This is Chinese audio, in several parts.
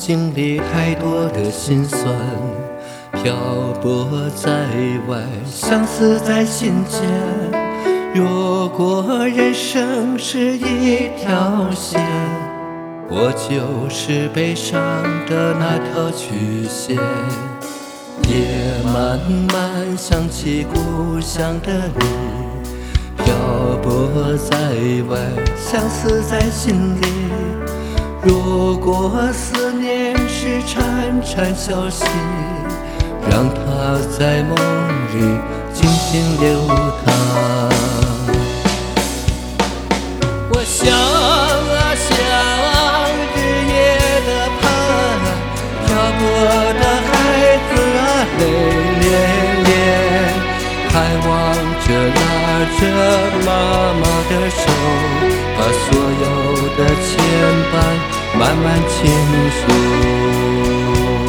经历太多的辛酸，漂泊在外，相思在心间。如果人生是一条线，我就是悲伤的那条曲线。夜漫漫，想起故乡的你，漂泊在外，相思在心里。如果思念是潺潺小溪，让它在梦里静静流淌。我想啊想，日夜的盼，漂泊的孩子啊，泪涟涟，盼望着拉着妈妈的手，把所有的牵绊慢慢倾诉。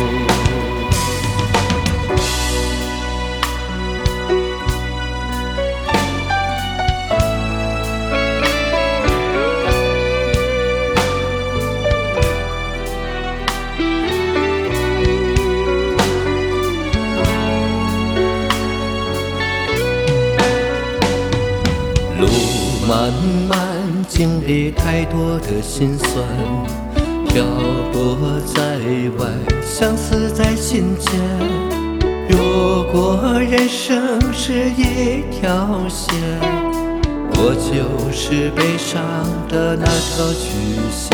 路漫漫，经历太多的辛酸，漂泊在外，相思在心间。如果人生是一条线，我就是悲伤的那条曲线。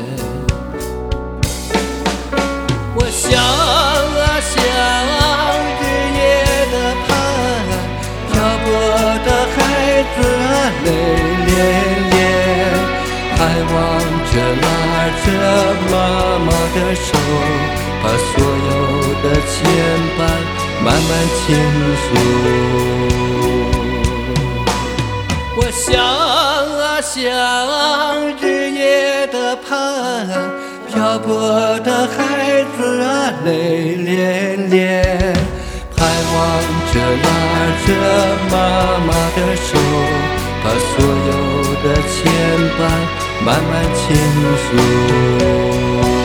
我想啊想，日夜的盼，漂泊的孩子啊，泪涟涟，盼望着拉着妈妈的手，把所有的牵绊慢慢倾诉。我想啊想，日夜的盼，漂泊的孩子啊，泪涟涟，盼望着拉着妈妈的手，把所有的牵绊慢慢倾诉。